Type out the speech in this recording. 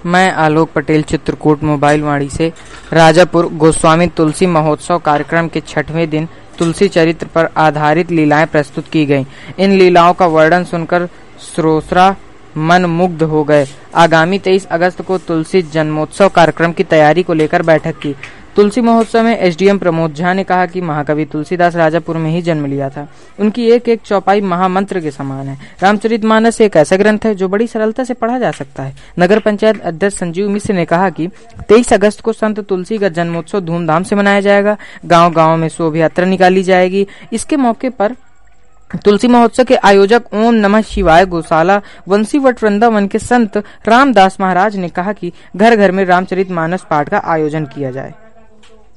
मैं आलोक पटेल चित्रकूट मोबाइल वाणी से राजापुर गोस्वामी तुलसी महोत्सव कार्यक्रम के 6वें दिन तुलसी चरित्र पर आधारित लीलाएं प्रस्तुत की गईं। इन लीलाओं का वर्णन सुनकर श्रोता मन मुग्ध हो गए। आगामी 23 अगस्त को तुलसी जन्मोत्सव कार्यक्रम की तैयारी को लेकर बैठक की। तुलसी महोत्सव में एसडीएम प्रमोद झा ने कहा कि महाकवि तुलसीदास राजापुर में ही जन्म लिया था। उनकी एक एक चौपाई महामंत्र के समान है। रामचरितमानस एक ऐसा ग्रंथ है जो बड़ी सरलता से पढ़ा जा सकता है। नगर पंचायत अध्यक्ष संजीव मिश्र ने कहा कि 23 अगस्त को संत तुलसी का जन्मोत्सव धूमधाम से मनाया जाएगा। गांव-गांव में शोभा यात्रा निकाली जाएगी। इसके मौके पर तुलसी महोत्सव के आयोजक ओम नमः शिवाय गौशाला वंशीवट वृंदावन के संत रामदास महाराज ने कहा कि घर घर में रामचरितमानस पाठ का आयोजन किया जाए।